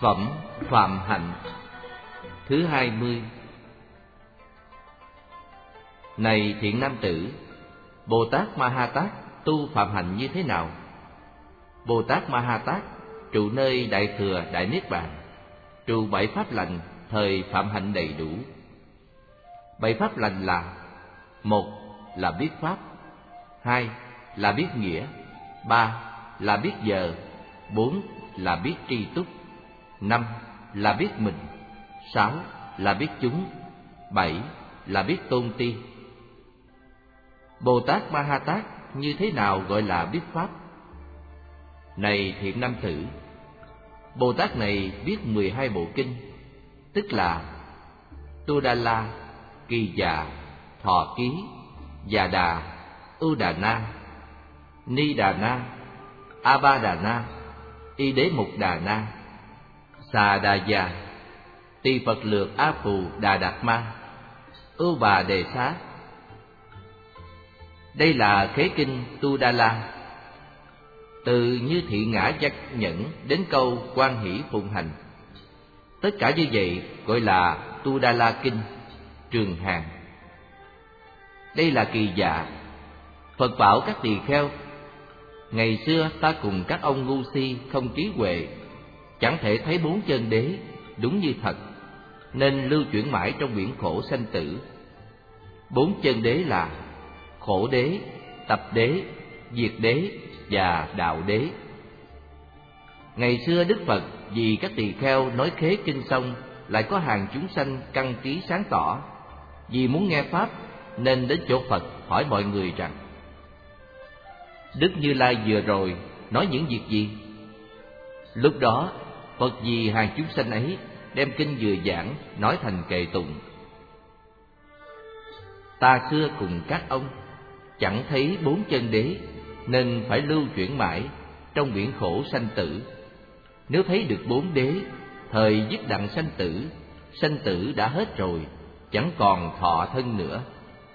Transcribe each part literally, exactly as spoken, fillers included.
Phẩm Phạm Hạnh thứ hai mươi. Này thiện nam tử, Bồ Tát Ma Ha Tát tu phạm hạnh như thế nào? Bồ Tát Ma Ha Tát trụ nơi Đại Thừa Đại Niết Bàn, trụ bảy pháp lành thời phạm hạnh đầy đủ. Bảy pháp lành là: một là biết pháp, hai là biết nghĩa, ba là biết giờ, bốn là biết tri túc, năm là biết mình, sáu là biết chúng, bảy là biết tôn ti. Bồ Tát Ma Ha Tát như thế nào gọi là biết pháp? Này thiện nam tử, Bồ Tát này biết mười hai bộ kinh, tức là Tu Đa La, Kỳ Dạ, Thọ Ký, Già Đà, Ưu Đà Na, Ni Đà Na, A Ba Đà Na, Y Đế Mục Đà Na, Xà Đà Già, Tỳ Phật Lược A Phù Đà Đạt Ma, Ưu Bà Đề Xá. Đây là khế kinh Tu Đa La. Từ như thị ngã giác nhẫn đến câu quan hỷ phụng hành, tất cả như vậy gọi là Tu Đa La Kinh, Trường Hàng. Đây là Kỳ Dạ. Phật bảo các tỳ kheo: ngày xưa ta cùng các ông ngu si không trí huệ, chẳng thể thấy bốn chân đế đúng như thật, nên lưu chuyển mãi trong biển khổ sanh tử. Bốn chân đế là khổ đế, tập đế, diệt đế và đạo đế. Ngày xưa Đức Phật vì các tỳ kheo nói khế kinh xong, lại có hàng chúng sanh căn trí sáng tỏ, vì muốn nghe pháp nên đến chỗ Phật hỏi mọi người rằng: Đức Như Lai vừa rồi nói những việc gì? Lúc đó Phật vì hàng chúng sanh ấy đem kinh vừa giảng nói thành kệ tụng: Ta xưa cùng các ông chẳng thấy bốn chân đế, nên phải lưu chuyển mãi trong biển khổ sanh tử. Nếu thấy được bốn đế, thời dứt đặng sanh tử, sanh tử đã hết rồi, chẳng còn thọ thân nữa.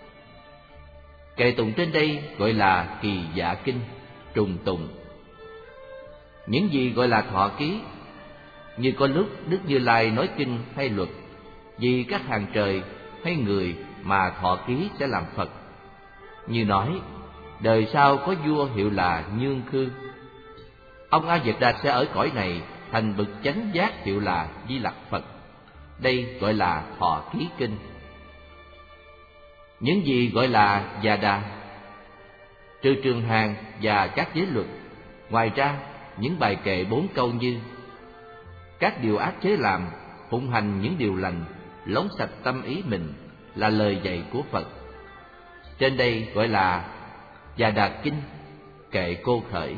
Kệ tụng trên đây gọi là Kỳ Dạ Kinh, trùng tụng. Những gì gọi là thọ ký? Như có lúc Đức Như Lai nói kinh hay luật, vì các hàng trời hay người mà thọ ký sẽ làm Phật. Như nói, đời sau có vua hiệu là Nhương Khư, ông A Diệt Đà sẽ ở cõi này thành bậc chánh giác hiệu là Di Lặc Phật. Đây gọi là thọ ký kinh. Những gì gọi là Già Đà? Trừ Trường Hàng và các giới luật, ngoài ra những bài kệ bốn câu như: các điều ác chớ làm, phụng hành những điều lành, lóng sạch tâm ý mình, là lời dạy của Phật. Trên đây gọi là Già Đà Kinh, kệ cô khởi.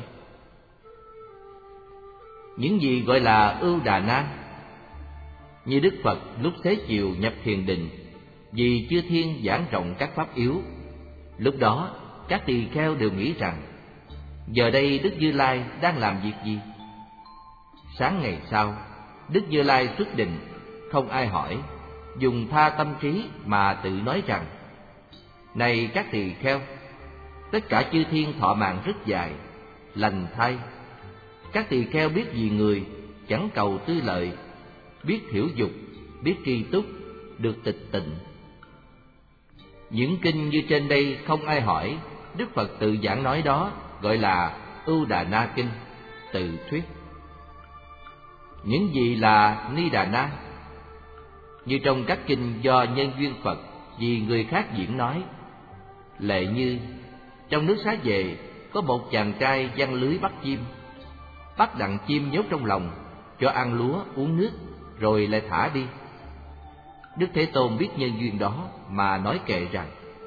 Những gì gọi là Ưu Đà Na? Như Đức Phật lúc xế chiều nhập thiền định, vì chư thiên giảng rộng các pháp yếu. Lúc đó các tỳ kheo đều nghĩ rằng: giờ đây Đức Như Lai đang làm việc gì? Sáng ngày sau, Đức Như Lai xuất định, không ai hỏi, dùng tha tâm trí mà tự nói rằng: này các tỳ kheo, tất cả chư thiên thọ mạng rất dài, lành thay. Các tỳ kheo biết vì người, chẳng cầu tư lợi, biết thiểu dục, biết tri túc, được tịch tịnh. Những kinh như trên đây không ai hỏi, Đức Phật tự giảng nói đó, gọi là Ưu Đà Na Kinh, tự thuyết. Những gì là Ni Đà Na? Như trong các kinh do nhân duyên Phật vì người khác diễn nói. Lệ như trong nước Xá Vệ có một chàng trai giăng lưới bắt chim, bắt đặng chim nhốt trong lòng, cho ăn lúa uống nước, rồi lại thả đi. Đức Thế Tôn biết nhân duyên đó mà nói kệ rằng: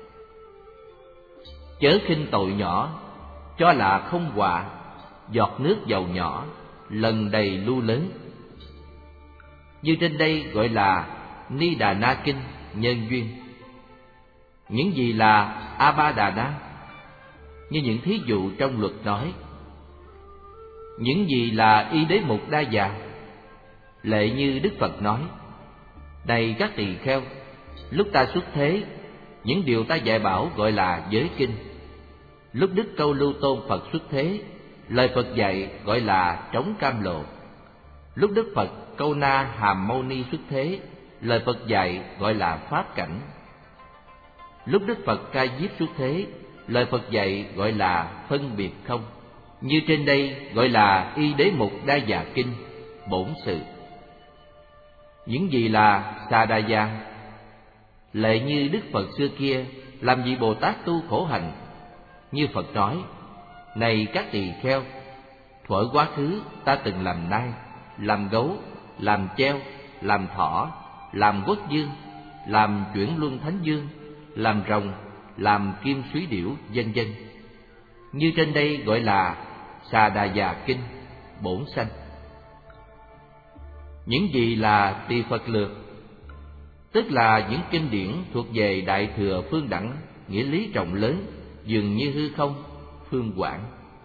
chớ khinh tội nhỏ, cho là không họa, giọt nước dầu nhỏ, lần đầy lu lớn. Như trên đây gọi là Ni Đà Na Kinh, nhân duyên. Những gì là A Ba Đà Na? Như những thí dụ trong luật nói. Những gì là Y Đế Mục Đa Già? Lệ như Đức Phật nói: này các tỳ kheo, lúc ta xuất thế, những điều ta dạy bảo gọi là giới kinh. Lúc Đức Câu Lưu Tôn Phật xuất thế, lời Phật dạy gọi là trống cam lộ. Lúc Đức Phật Câu Na Hàm Mâu Ni xuất thế, lời Phật dạy gọi là pháp cảnh. Lúc Đức Phật Ca Diếp xuất thế, lời Phật dạy gọi là phân biệt không. Như trên đây gọi là Y Đế Mục Đa Già Kinh, bổn sự. Những gì là Sa Đa Gia? Lệ như Đức Phật xưa kia, làm gì Bồ Tát tu khổ hạnh? Như Phật nói: này các tỳ kheo, thuở quá khứ ta từng làm nai, làm gấu, làm treo, làm thỏ, làm quốc dương, làm chuyển luân thánh dương, làm rồng, làm kim súy điểu, vân vân. Như trên đây gọi là Sa Đa Già Kinh, bổn sanh. Những gì là Tỳ Phật Lược? Tức là những kinh điển thuộc về Đại Thừa Phương Đẳng, nghĩa lý rộng lớn, dường như hư không, phương quảng.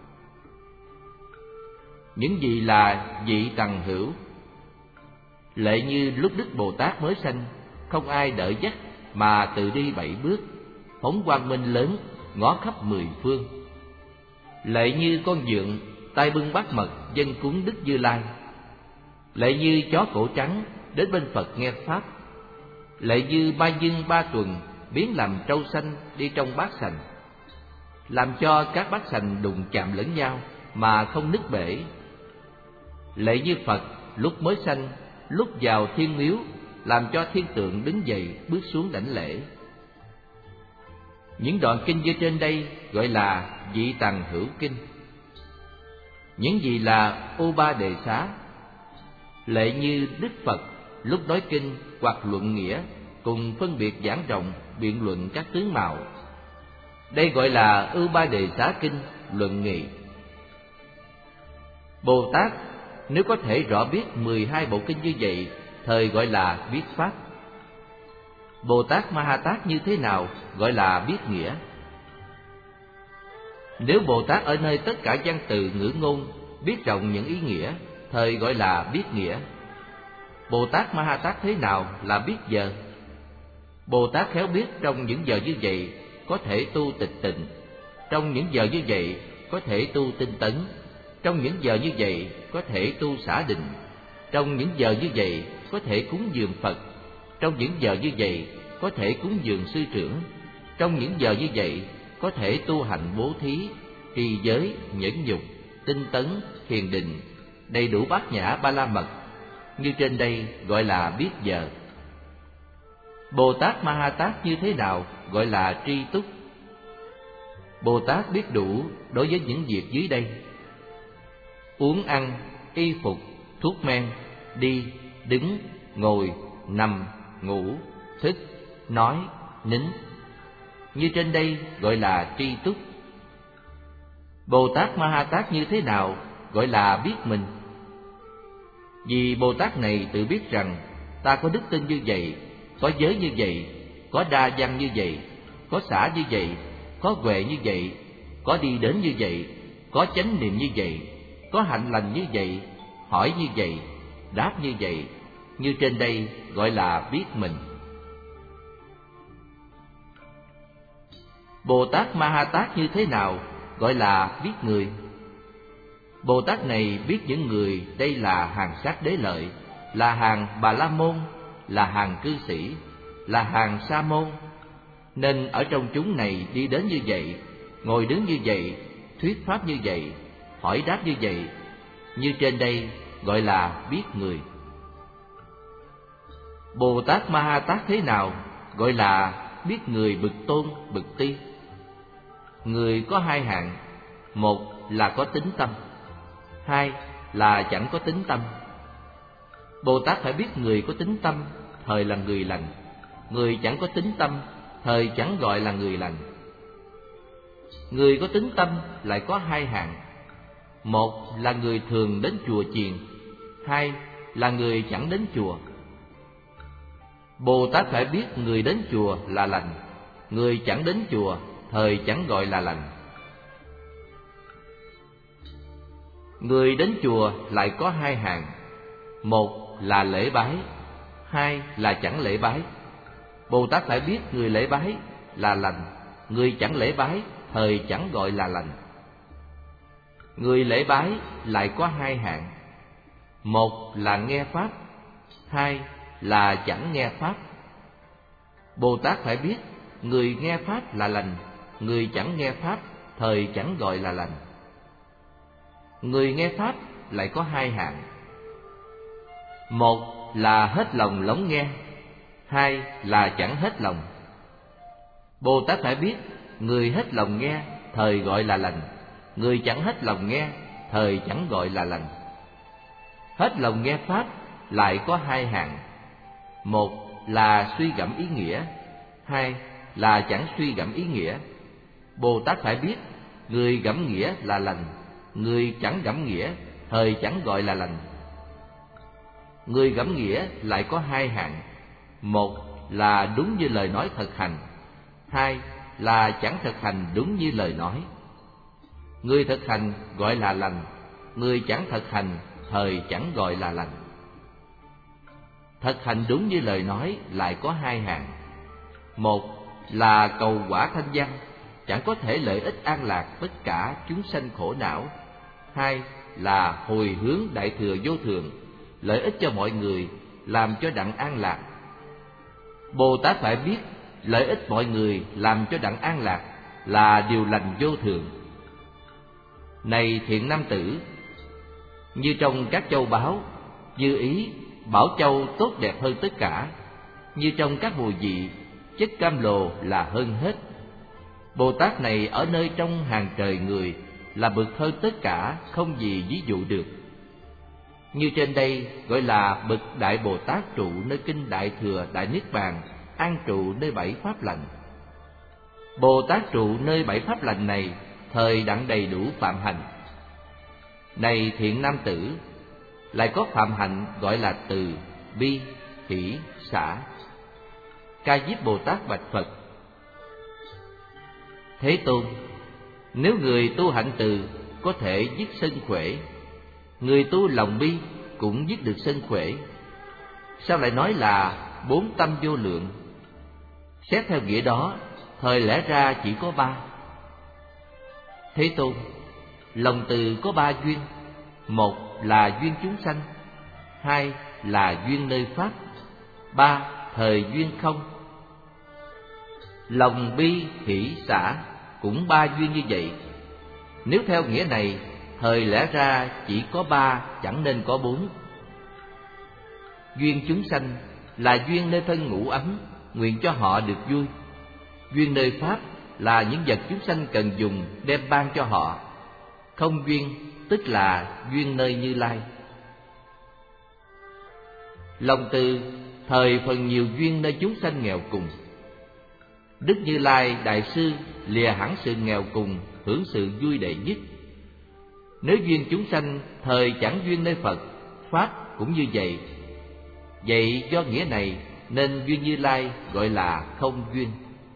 Những gì là Vị Tằng Hữu? Lệ như lúc Đức Bồ Tát mới sanh, không ai đỡ dắt mà tự đi bảy bước, phóng quang minh lớn, ngó khắp mười phương. Lệ như con dượng, tay bưng bát mật, dân cúng Đức Như Lai. Lệ như chó cổ trắng, đến bên Phật nghe pháp. Lệ như ba dưng ba tuần, biến làm trâu xanh đi trong bát sành, làm cho các bát sành đụng chạm lẫn nhau mà không nứt bể. Lệ như Phật lúc mới sanh, lúc vào thiên miếu, làm cho thiên tượng đứng dậy bước xuống đảnh lễ. Những đoạn kinh như trên đây gọi là Vị Tằng Hữu Kinh. Những gì là Ô Ba Đề Xá? Lệ như Đức Phật lúc nói kinh hoặc luận nghĩa, cùng phân biệt giảng rộng, biện luận các tướng mạo. Đây gọi là Ưu Ba Đề Xá Kinh, luận nghị. Bồ Tát nếu có thể rõ biết mười hai bộ kinh như vậy, thời gọi là biết pháp. Bồ Tát Ma Ha Tát như thế nào gọi là biết nghĩa? Nếu Bồ Tát ở nơi tất cả văn từ ngữ ngôn, biết rộng những ý nghĩa, thời gọi là biết nghĩa. Bồ Tát Ma Ha Tát thế nào là biết giờ? Bồ Tát khéo biết trong những giờ như vậy có thể tu tịch tịnh, trong những giờ như vậy có thể tu tinh tấn, trong những giờ như vậy có thể tu xả định, trong những giờ như vậy có thể cúng dường Phật, trong những giờ như vậy có thể cúng dường sư trưởng, trong những giờ như vậy có thể tu hành bố thí, trì giới, nhẫn nhục, tinh tấn, thiền định, đầy đủ bát nhã ba la mật. Như trên đây gọi là biết giờ. Bồ Tát Ma Ha Tát như thế nào gọi là tri túc? Bồ Tát biết đủ đối với những việc dưới đây: uống ăn, y phục, thuốc men, đi, đứng, ngồi, nằm, ngủ, thức, nói, nín. Như trên đây gọi là tri túc. Bồ Tát Ma Ha Tát như thế nào gọi là biết mình? Vì Bồ Tát này tự biết rằng ta có đức tin như vậy, có giới như vậy, có đa văn như vậy, có xả như vậy, có huệ như vậy, có đi đến như vậy, có chánh niệm như vậy, có hạnh lành như vậy, hỏi như vậy, đáp như vậy. Như trên đây gọi là biết mình. Bồ Tát Ma Ha Tát như thế nào gọi là biết người? Bồ Tát này biết những người đây là hàng sát đế lợi, là hàng Bà La Môn, là hàng cư sĩ, là hàng Sa Môn, nên ở trong chúng này đi đến như vậy, ngồi đứng như vậy, thuyết pháp như vậy, hỏi đáp như vậy. Như trên đây gọi là biết người. Bồ Tát Ma Ha Tát thế nào gọi là biết người bực tôn, bực ti? Người có hai hạng: một là có tính tâm, hai là chẳng có tính tâm. Bồ Tát phải biết người có tính tâm, thời là người lành; người chẳng có tính tâm, thời chẳng gọi là người lành. Người có tính tâm lại có hai hạng: một là người thường đến chùa chiền, hai là người chẳng đến chùa. Bồ Tát phải biết người đến chùa là lành, người chẳng đến chùa, thời chẳng gọi là lành. Người đến chùa lại có hai hạng: một là lễ bái, hai là chẳng lễ bái. Bồ Tát phải biết người lễ bái là lành, người chẳng lễ bái, thời chẳng gọi là lành. Người lễ bái lại có hai hạng: một là nghe pháp, hai là chẳng nghe pháp. Bồ Tát phải biết người nghe pháp là lành, người chẳng nghe pháp thời chẳng gọi là lành. Người nghe pháp lại có hai hạng: một là hết lòng lắng nghe, hai là chẳng hết lòng. Bồ Tát phải biết người hết lòng nghe thời gọi là lành, người chẳng hết lòng nghe thời chẳng gọi là lành. Hết lòng nghe pháp lại có hai hạng: một là suy gẫm ý nghĩa, hai là chẳng suy gẫm ý nghĩa. Bồ Tát phải biết người gẫm nghĩa là lành, người chẳng gẫm nghĩa thời chẳng gọi là lành. Người gẫm nghĩa lại có hai hạng: một là đúng như lời nói thực hành, hai là chẳng thực hành đúng như lời nói. Người thực hành gọi là lành, người chẳng thực hành thời chẳng gọi là lành. Thực hành đúng như lời nói lại có hai hạng: một là cầu quả thanh văn, chẳng có thể lợi ích an lạc tất cả chúng sanh khổ não. Hai là hồi hướng đại thừa vô thường, lợi ích cho mọi người, làm cho đặng an lạc. Bồ Tát phải biết lợi ích mọi người làm cho đặng an lạc là điều lành vô thường. Này thiện nam tử, như trong các châu báu, Như Ý, Bảo Châu tốt đẹp hơn tất cả. Như trong các mùi vị, chất cam lồ là hơn hết. Bồ Tát này ở nơi trong hàng trời người là bậc hơn tất cả, không gì ví dụ được. Như trên đây gọi là bậc Đại Bồ Tát trụ nơi kinh Đại Thừa Đại Niết Bàn, an trụ nơi bảy pháp lành. Bồ Tát trụ nơi bảy pháp lành này thời đặng đầy đủ phạm hạnh. Này thiện nam tử, lại có phạm hạnh gọi là từ, bi, hỷ, xả. Ca Diếp Bồ Tát bạch Phật: Thế Tôn, nếu người tu hạnh từ có thể dứt sân khỏe, người tu lòng bi cũng dứt được sân khỏe, sao lại nói là bốn tâm vô lượng? Xét theo nghĩa đó, thời lẽ ra chỉ có ba. Thế Tôn, lòng từ có ba duyên: một là duyên chúng sanh, hai là duyên nơi pháp, ba thời duyên không. Lòng bi hỷ xả cũng ba duyên như vậy. Nếu theo nghĩa này, thời lẽ ra chỉ có ba, chẳng nên có bốn. Duyên chúng sanh là duyên nơi thân ngủ ấm, nguyện cho họ được vui. Duyên nơi pháp là những vật chúng sanh cần dùng đem ban cho họ. Không duyên tức là duyên nơi Như Lai. Lòng từ thời phần nhiều duyên nơi chúng sanh nghèo cùng. Đức Như Lai Đại Sư lìa hẳn sự nghèo cùng, hưởng sự vui đệ nhất. Nếu duyên chúng sanh thời chẳng duyên nơi Phật, pháp cũng như vậy. Vậy do nghĩa này nên duyên Như Lai gọi là không duyên.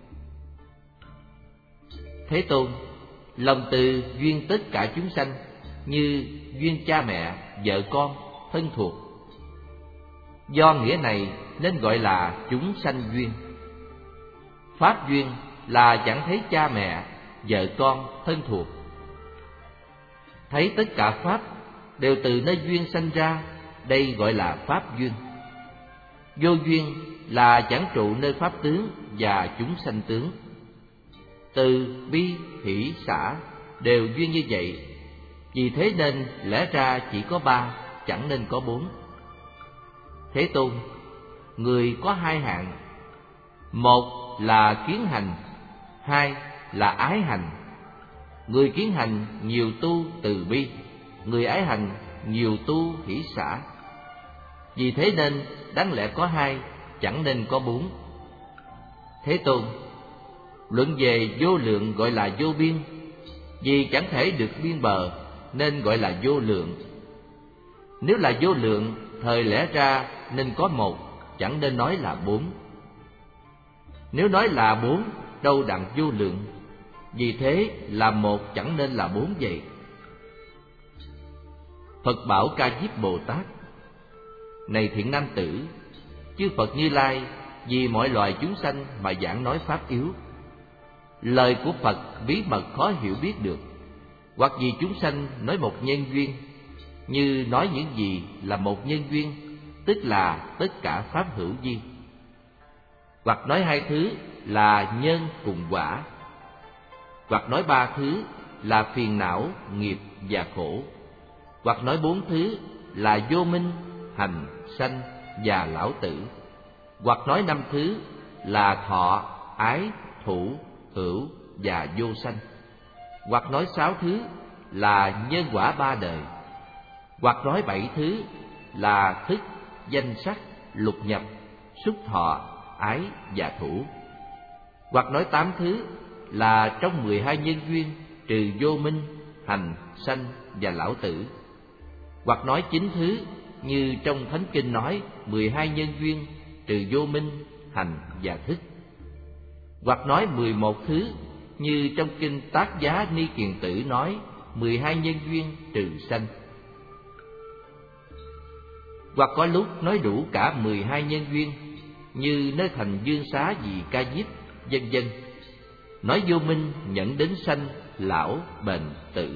Thế Tôn, lòng từ duyên tất cả chúng sanh, như duyên cha mẹ, vợ con, thân thuộc. Do nghĩa này nên gọi là chúng sanh duyên. Pháp duyên là chẳng thấy cha mẹ, vợ con, thân thuộc. Thấy tất cả pháp đều từ nơi duyên sanh ra, đây gọi là pháp duyên. Vô duyên là chẳng trụ nơi pháp tướng và chúng sanh tướng. Từ, bi, hỷ, xả đều duyên như vậy. Vì thế nên lẽ ra chỉ có ba, chẳng nên có bốn. Thế Tôn, người có hai hạng: một là kiến hành, hai là ái hành. Người kiến hành nhiều tu từ bi, người ái hành nhiều tu hỷ xả. Vì thế nên đáng lẽ có hai, chẳng nên có bốn. Thế Tôn, luận về vô lượng gọi là vô biên, vì chẳng thể được biên bờ nên gọi là vô lượng. Nếu là vô lượng, thời lẽ ra nên có một, chẳng nên nói là bốn. Nếu nói là bốn, đâu đặng vô lượng. Vì thế là một, chẳng nên là bốn vậy. Phật bảo Ca Diếp Bồ Tát: Này thiện nam tử, chư Phật Như Lai vì mọi loài chúng sanh mà giảng nói pháp yếu. Lời của Phật bí mật khó hiểu biết được, hoặc vì chúng sanh nói một nhân duyên, như nói những gì là một nhân duyên, tức là tất cả pháp hữu vi. Hoặc nói hai thứ là nhân cùng quả. Hoặc nói ba thứ là phiền não, nghiệp và khổ. Hoặc nói bốn thứ là vô minh, hành, sanh và lão tử. Hoặc nói năm thứ là thọ, ái, thủ, hữu và vô sanh. Hoặc nói sáu thứ là nhân quả ba đời. Hoặc nói bảy thứ là thức, danh sắc, lục nhập, xúc thọ, ái và thủ. Hoặc nói tám thứ là trong mười hai nhân duyên trừ vô minh, hành, sanh và lão tử. Hoặc nói chín thứ như trong Thánh Kinh nói mười hai nhân duyên trừ vô minh, hành và thức. Hoặc nói mười một thứ như trong Kinh Tác Giá Ni Kiền Tử nói mười hai nhân duyên trừ sanh. Hoặc có lúc nói đủ cả mười hai nhân duyên như nơi thành Dương Xá Vì Ca Diếp, vân vân. Nói vô minh dẫn đến sanh, lão, bệnh, tử.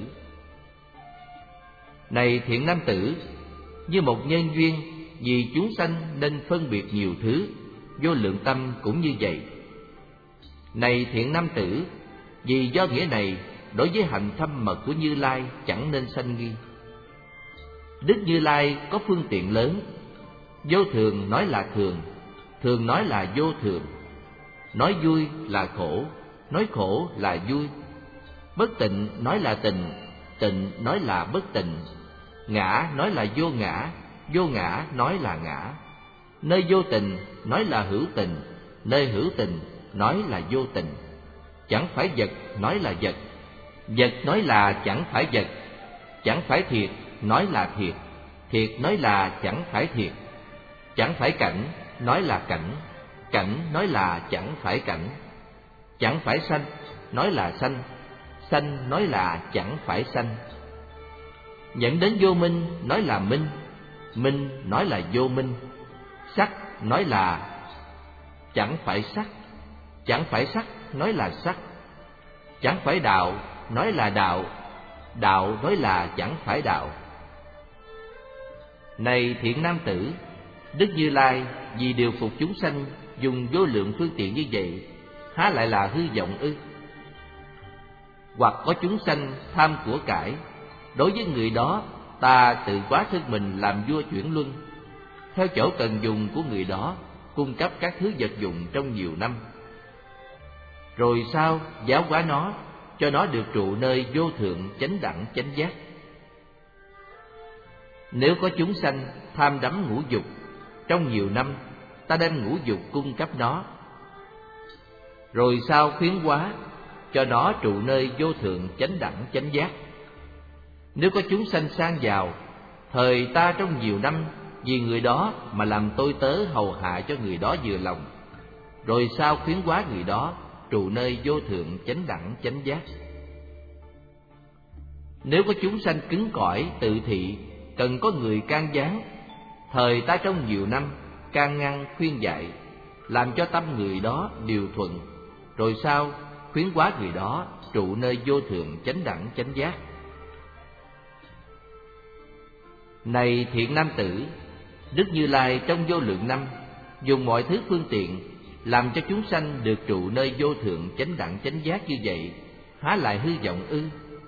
Này thiện nam tử, như một nhân duyên, vì chúng sanh nên phân biệt nhiều thứ, vô lượng tâm cũng như vậy. Này thiện nam tử, vì do nghĩa này, đối với hạnh thâm mật của Như Lai chẳng nên sanh nghi. Đức Như Lai có phương tiện lớn. Vô thường nói là thường, thường nói là vô thường. Nói vui là khổ, nói khổ là vui. Bất tịnh nói là tịnh, tịnh nói là bất tịnh. Ngã nói là vô ngã, vô ngã nói là ngã. Nơi vô tình nói là hữu tình, nơi hữu tình nói là vô tình. Chẳng phải vật nói là vật, vật nói là chẳng phải vật. Chẳng phải thiệt nói là thiệt, thiệt nói là chẳng phải thiệt. Chẳng phải cảnh nói là cảnh, cảnh nói là chẳng phải cảnh. Chẳng phải sanh nói là sanh, sanh nói là chẳng phải sanh. Dẫn đến vô minh nói là minh, minh nói là vô minh. Sắc nói là chẳng phải sắc, chẳng phải sắc nói là sắc. Chẳng phải đạo nói là đạo, đạo nói là chẳng phải đạo. Này thiện nam tử, Đức Như Lai vì điều phục chúng sanh dùng vô lượng phương tiện như vậy, há lại là hư vọng ư? Hoặc có chúng sanh tham của cải, đối với người đó ta tự quá thân mình làm vua chuyển luân, theo chỗ cần dùng của người đó, cung cấp các thứ vật dụng trong nhiều năm. Rồi sau giáo hóa nó, cho nó được trụ nơi vô thượng chánh đẳng chánh giác. Nếu có chúng sanh tham đắm ngũ dục, trong nhiều năm ta đem ngũ dục cung cấp nó. Rồi sau khuyến hóa, cho nó trụ nơi vô thượng chánh đẳng chánh giác. Nếu có chúng sanh sang giàu, thời ta trong nhiều năm vì người đó mà làm tôi tớ hầu hạ cho người đó vừa lòng. Rồi sau khuyến hóa người đó trụ nơi vô thượng chánh đẳng chánh giác. Nếu có chúng sanh cứng cỏi tự thị, cần có người can gián, thời ta trong nhiều năm can ngăn khuyên dạy, làm cho tâm người đó điều thuận. Rồi sau khuyến hóa người đó trụ nơi vô thượng chánh đẳng chánh giác. Này thiện nam tử, Đức Như Lai trong vô lượng năm dùng mọi thứ phương tiện làm cho chúng sanh được trụ nơi vô thượng chánh đẳng chánh giác như vậy, há lại hư vọng ư?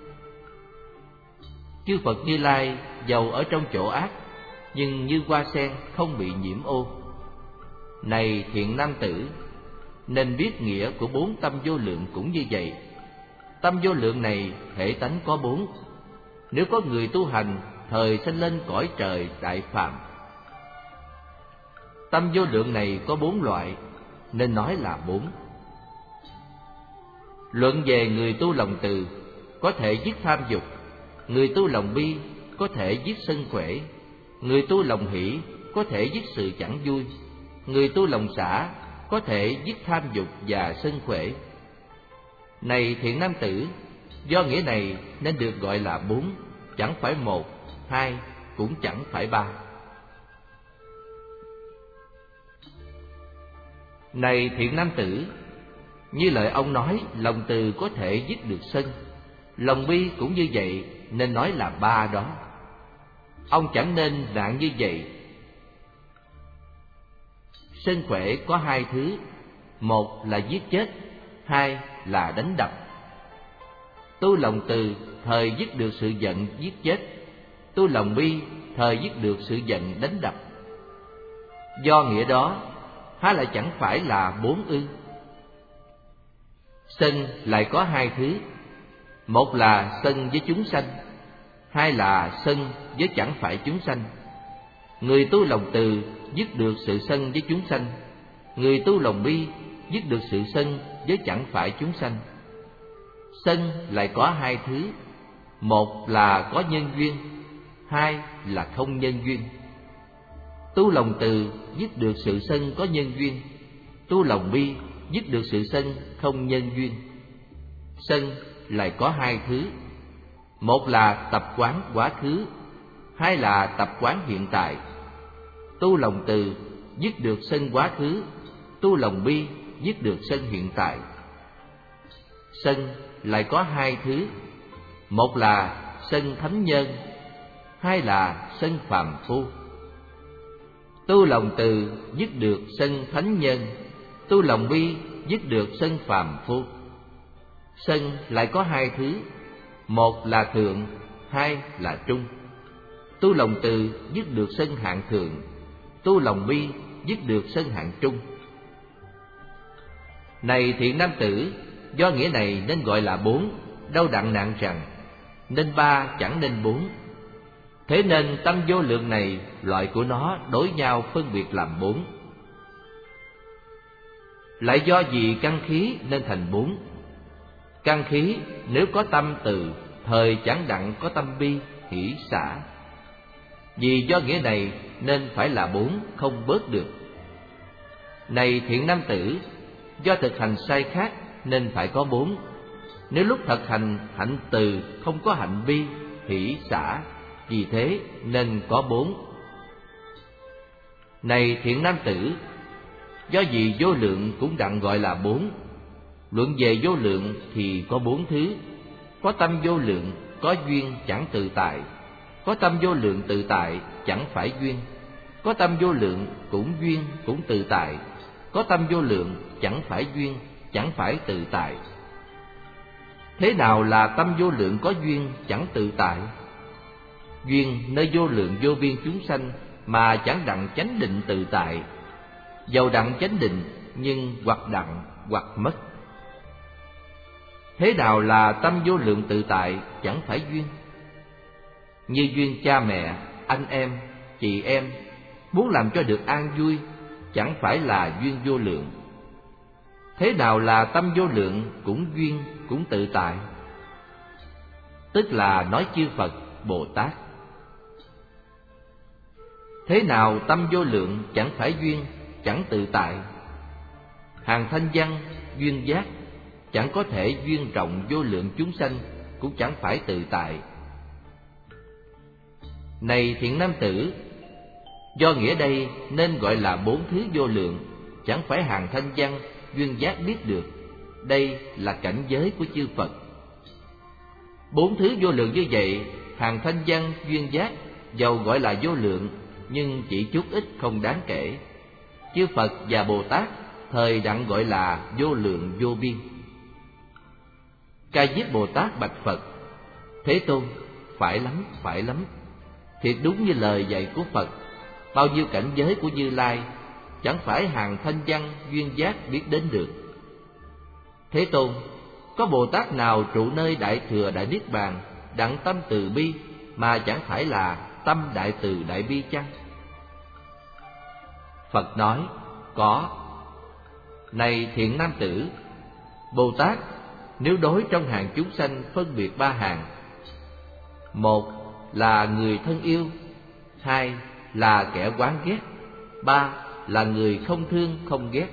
Chư Phật Như Lai dầu ở trong chỗ ác, nhưng như hoa sen không bị nhiễm ô. Này thiện nam tử, nên biết nghĩa của bốn tâm vô lượng cũng như vậy. Tâm vô lượng này thể tánh có bốn. Nếu có người tu hành, thời sanh lên cõi trời đại phàm. Tâm vô lượng này có bốn loại, nên nói là bốn. Luận về người tu lòng từ, có thể dứt tham dục. Người tu lòng bi, có thể dứt sân khỏe. Người tu lòng hỷ, có thể dứt sự chẳng vui. Người tu lòng xả, có thể dứt tham dục và sân khỏe. Này thiện nam tử, do nghĩa này nên được gọi là bốn, chẳng phải một, hai, cũng chẳng phải ba. Này thiện nam tử, như lời ông nói, lòng từ có thể dứt được sân, lòng bi cũng như vậy, nên nói là ba đó. Ông chẳng nên nặng như vậy. Sân khỏe có hai thứ, một là giết chết, hai là đánh đập. Tu lòng từ thời dứt được sự giận giết chết, tu lòng bi thời dứt được sự giận đánh đập. Do nghĩa đó, há lại chẳng phải là bốn ư? Sân lại có hai thứ, một là sân với chúng sanh, hai là sân với chẳng phải chúng sanh. Người tu lòng từ dứt được sự sân với chúng sanh, người tu lòng bi dứt được sự sân với chẳng phải chúng sanh. Sân lại có hai thứ, một là có nhân duyên, hai là không nhân duyên. Tu lòng từ dứt được sự sân có nhân duyên, tu lòng bi dứt được sự sân không nhân duyên. Sân lại có hai thứ, một là tập quán quá khứ, hai là tập quán hiện tại. Tu lòng từ dứt được sân quá khứ, tu lòng bi dứt được sân hiện tại. Sân lại có hai thứ, một là sân thánh nhân, hai là sân phàm phu. Tu lòng từ dứt được sân thánh nhân, tu lòng bi dứt được sân phàm phu. Sân lại có hai thứ, một là thượng, hai là trung. Tu lòng từ dứt được sân hạng thượng, tu lòng bi dứt được sân hạng trung. Này thiện nam tử, do nghĩa này nên gọi là bốn, đâu đặng nạn rằng nên ba chẳng nên bốn. Thế nên tâm vô lượng này, loại của nó đối nhau phân biệt làm bốn. Lại do gì căn khí nên thành bốn? Căn khí nếu có tâm từ, thời chẳng đặng có tâm bi, hỷ xả. Vì do nghĩa này nên phải là bốn, không bớt được. Này thiện nam tử, do thực hành sai khác nên phải có bốn. Nếu lúc thực hành hạnh từ không có hạnh bi, hỷ xả, vì thế nên có bốn. Này thiện nam tử, do gì vô lượng cũng đặng gọi là bốn. Luận về vô lượng thì có bốn thứ, có tâm vô lượng, có duyên chẳng tự tại, có tâm vô lượng tự tại chẳng phải duyên, có tâm vô lượng cũng duyên cũng tự tại, có tâm vô lượng chẳng phải duyên chẳng phải tự tại. Thế nào là tâm vô lượng có duyên chẳng tự tại? Duyên nơi vô lượng vô biên chúng sanh mà chẳng đặng chánh định tự tại, dầu đặng chánh định nhưng hoặc đặng hoặc mất. Thế nào là tâm vô lượng tự tại chẳng phải duyên? Như duyên cha mẹ, anh em, chị em muốn làm cho được an vui, chẳng phải là duyên vô lượng. Thế nào là tâm vô lượng cũng duyên cũng tự tại? Tức là nói chư Phật, Bồ Tát. Thế nào tâm vô lượng chẳng phải duyên, chẳng tự tại? Hàng thanh văn, duyên giác chẳng có thể duyên rộng vô lượng chúng sanh, cũng chẳng phải tự tại. Này thiện nam tử, do nghĩa đây nên gọi là bốn thứ vô lượng, chẳng phải hàng thanh văn, duyên giác biết được. Đây là cảnh giới của chư Phật. Bốn thứ vô lượng như vậy, hàng thanh văn, duyên giác dầu gọi là vô lượng, nhưng chỉ chút ít không đáng kể. Chư Phật và Bồ Tát thời đặng gọi là vô lượng vô biên. Ca Diếp Bồ Tát bạch Phật: Thế Tôn, phải lắm, phải lắm. Thiệt đúng như lời dạy của Phật, bao nhiêu cảnh giới của Như Lai chẳng phải hàng thanh văn, duyên giác biết đến được. Thế Tôn, có Bồ Tát nào trụ nơi Đại Thừa Đại Niết Bàn đặng tâm từ bi mà chẳng phải là tâm đại từ đại bi chăng? Phật nói: Có. Này thiện nam tử, Bồ Tát nếu đối trong hàng chúng sanh phân biệt ba hàng: một là người thân yêu, hai là kẻ oán ghét, ba là người không thương không ghét.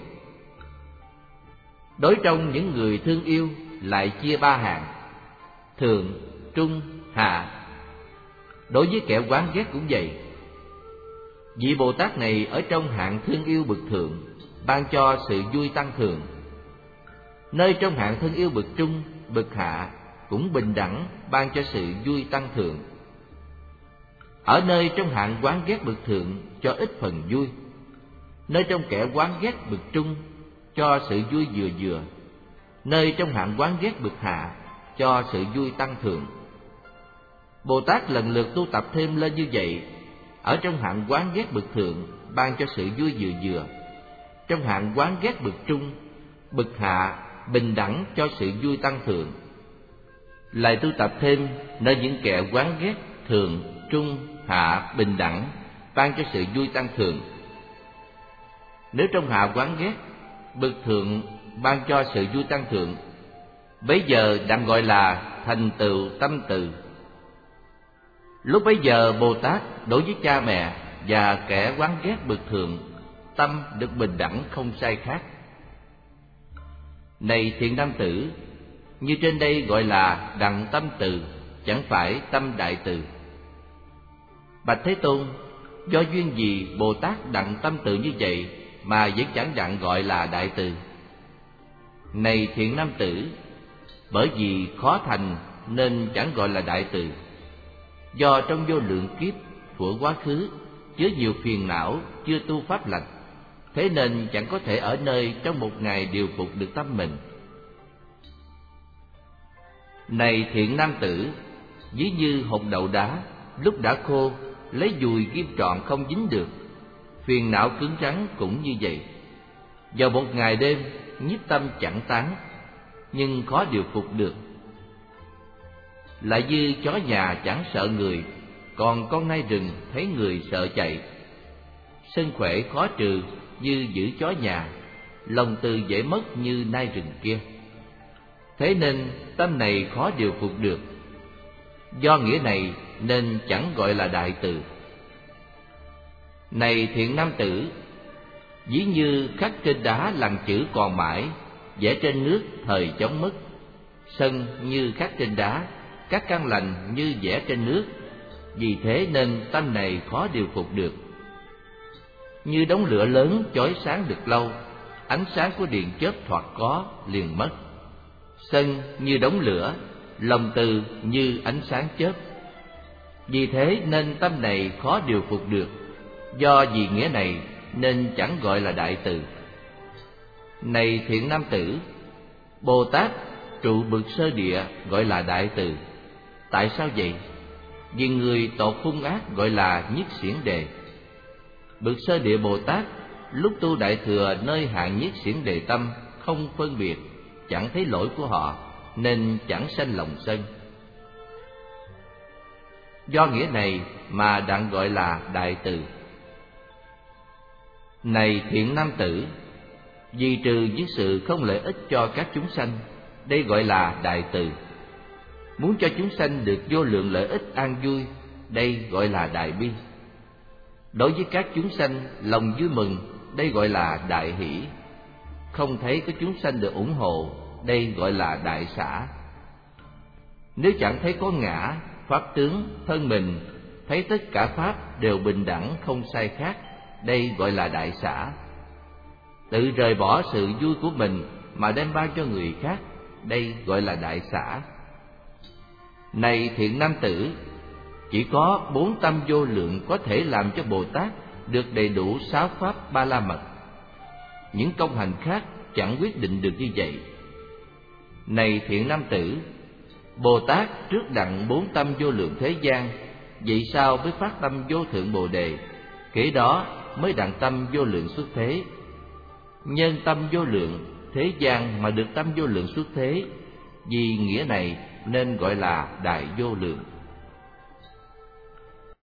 Đối trong những người thương yêu lại chia ba hạng: thượng, trung, hạ. Đối với kẻ oán ghét cũng vậy. Vị Bồ Tát này ở trong hạng thương yêu bậc thượng, ban cho sự vui tăng thường. Nơi trong hạng thân yêu bậc trung, bậc hạ cũng bình đẳng ban cho sự vui tăng thượng. Ở nơi trong hạng oán ghét bậc thượng cho ít phần vui. nơi trong kẻ oán ghét bực trung, cho sự vui vừa vừa, nơi trong hạng oán ghét bực hạ, cho sự vui tăng thượng. Bồ Tát lần lượt tu tập thêm lên như vậy. Ở trong hạng oán ghét bực thượng, ban cho sự vui vừa vừa; trong hạng oán ghét bực trung, bực hạ, bình đẳng, cho sự vui tăng thượng. Lại tu tập thêm nơi những kẻ oán ghét thường, trung, hạ, bình đẳng, ban cho sự vui tăng thượng. Nếu trong hạ oán ghét, bực thượng ban cho sự vui tăng thượng, bấy giờ đặng gọi là thành tựu tâm từ. Lúc bấy giờ Bồ Tát đối với cha mẹ và kẻ oán ghét bực thượng, tâm được bình đẳng không sai khác. Này thiện nam tử, như trên đây gọi là đặng tâm từ, chẳng phải tâm đại từ. Bạch Thế Tôn, do duyên gì Bồ Tát đặng tâm từ như vậy mà vẫn chẳng đặng gọi là đại từ? Này thiện nam tử, bởi vì khó thành nên chẳng gọi là đại từ. Do trong vô lượng kiếp thuở quá khứ chứa nhiều phiền não, chưa tu pháp lành, thế nên chẳng có thể ở nơi trong một ngày điều phục được tâm mình. Này thiện nam tử, ví như hột đậu đá, lúc đã khô, lấy dùi ghim trọn không dính được. Phiền não cứng rắn cũng như vậy. Vào một ngày đêm, nhiếp tâm chẳng tán, nhưng khó điều phục được. Lại như chó nhà chẳng sợ người, còn con nai rừng thấy người sợ chạy. Sân khỏe khó trừ như giữ chó nhà, lòng từ dễ mất như nai rừng kia. Thế nên tâm này khó điều phục được. Do nghĩa này nên chẳng gọi là đại từ. Này thiện nam tử, ví như khắc trên đá lằn chữ còn mãi, vẽ trên nước thời chóng mất. Sân như khắc trên đá, các căn lành như vẽ trên nước, vì thế nên tâm này khó điều phục được. Như đống lửa lớn chói sáng được lâu, ánh sáng của điện chớp thoạt có liền mất. Sân như đống lửa, lòng từ như ánh sáng chớp, vì thế nên tâm này khó điều phục được. Do vì nghĩa này nên chẳng gọi là đại từ. Này thiện nam tử, Bồ Tát trụ bực sơ địa gọi là đại từ. Tại sao vậy? Vì người tột hung ác gọi là nhiết xiển đề. Bực sơ địa Bồ Tát lúc tu đại thừa nơi hạng nhiết xiển đề tâm, không phân biệt, chẳng thấy lỗi của họ, nên chẳng sanh lòng sân. Do nghĩa này mà đặng gọi là đại từ. Này thiện nam tử, vì trừ những sự không lợi ích cho các chúng sanh, đây gọi là đại từ. Muốn cho chúng sanh được vô lượng lợi ích an vui, đây gọi là đại bi. Đối với các chúng sanh lòng vui mừng, đây gọi là đại hỷ. Không thấy có chúng sanh được ủng hộ, đây gọi là đại xả. Nếu chẳng thấy có ngã, pháp tướng, thân mình, thấy tất cả pháp đều bình đẳng không sai khác, đây gọi là đại xả. Tự rời bỏ sự vui của mình mà đem ban cho người khác, đây gọi là đại xả. Này thiện nam tử, chỉ có bốn tâm vô lượng có thể làm cho Bồ Tát được đầy đủ sáu pháp ba la mật. Những công hành khác chẳng quyết định được như vậy. Này thiện nam tử, Bồ Tát trước đặng bốn tâm vô lượng thế gian, vậy sao mới phát tâm vô thượng Bồ đề, kể đó mới đặng tâm vô lượng xuất thế. Nhân tâm vô lượng thế gian mà được tâm vô lượng xuất thế, vì nghĩa này nên gọi là đại vô lượng.